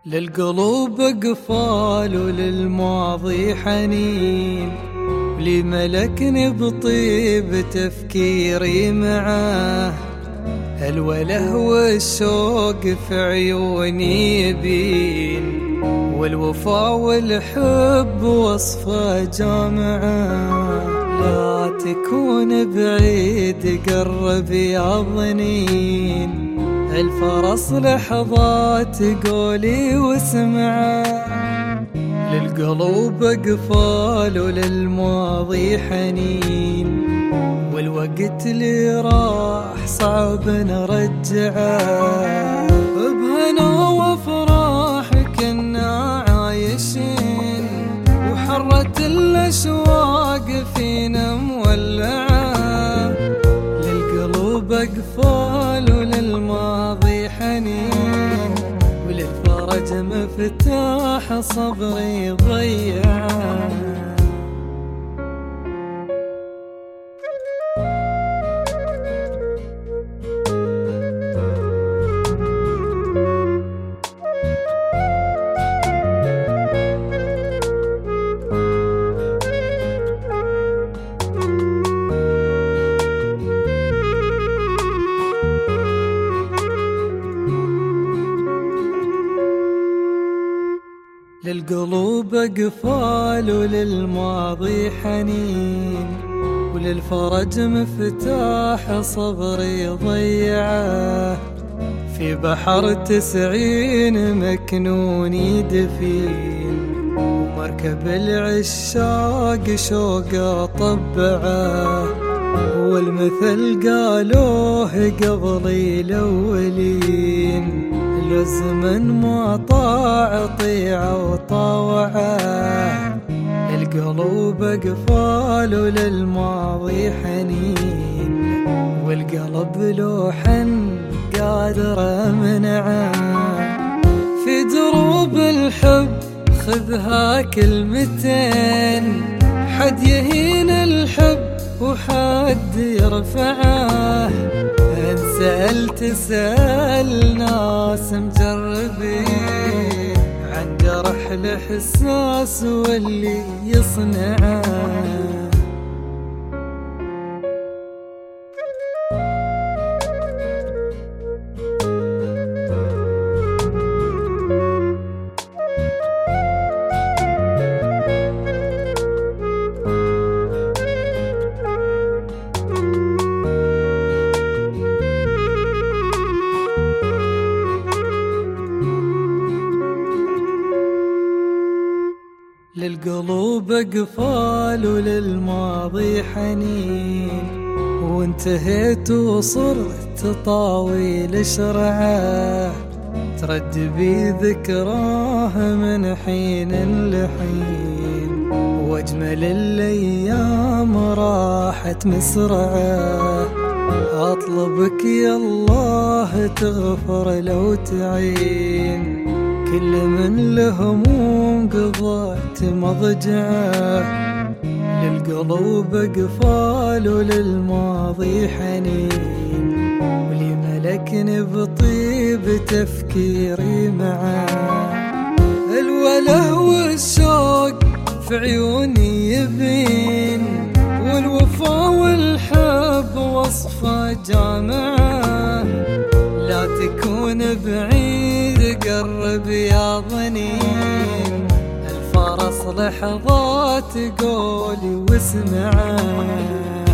للقلوب اقفال وللماضي حنين، ولي ملكني بطيب تفكيري معاه. الوله والشوق في عيوني يبين، والوفا والحب وصفه جامعه. لا تكون بعيد قرب يا ظنين، الفرس لحظات قولي واسمعه. للقلوب اقفال وللماضي حنين، والوقت اللي راح صعب نرجعه. بهنا وافراح كنا عايشين، وحرت الاشواق فينا مولعه. للقلوب اقفال وللماضي حنين، وللفرج مفتاح صبري ضيعه. للقلوب اقفال وللماضي حنين، وللفرج مفتاح صبري ضيعه. في بحر 90 مكنوني دفين، ومركب العشاق شوقه طبعه. والمثل قالوه قبلي الاولين، لو الزمن ما طاع طيعه وطاوعه. للقلوب اقفال وللماضي حنين، والقلب لو حن قادر امنعه. في دروب الحب خذها كلمتين، حد يهين الحب وحد يرفعه. إن سألت سأل ناس مجربين، عن جرح الإحساس واللي يصنعه. للقلوب اقفال وللماضي حنين، وانتهيت وصرت طاويل شرعه. ترد بي ذكراه من حين لحين، واجمل الايام راحت مسرعه. اطلبك يا الله تغفر لو تعين، كل من الهموم قضيت مضجعه. للقلوب اقفال وللماضي حنين، ولي ملكني بطيب تفكيري معاه. الوله والشوق في عيوني يبين، والوفا والحب وصفه جامعه. لا تكون بعيد قرب يا ظنين، الفرس لحظات قولي واسمعه.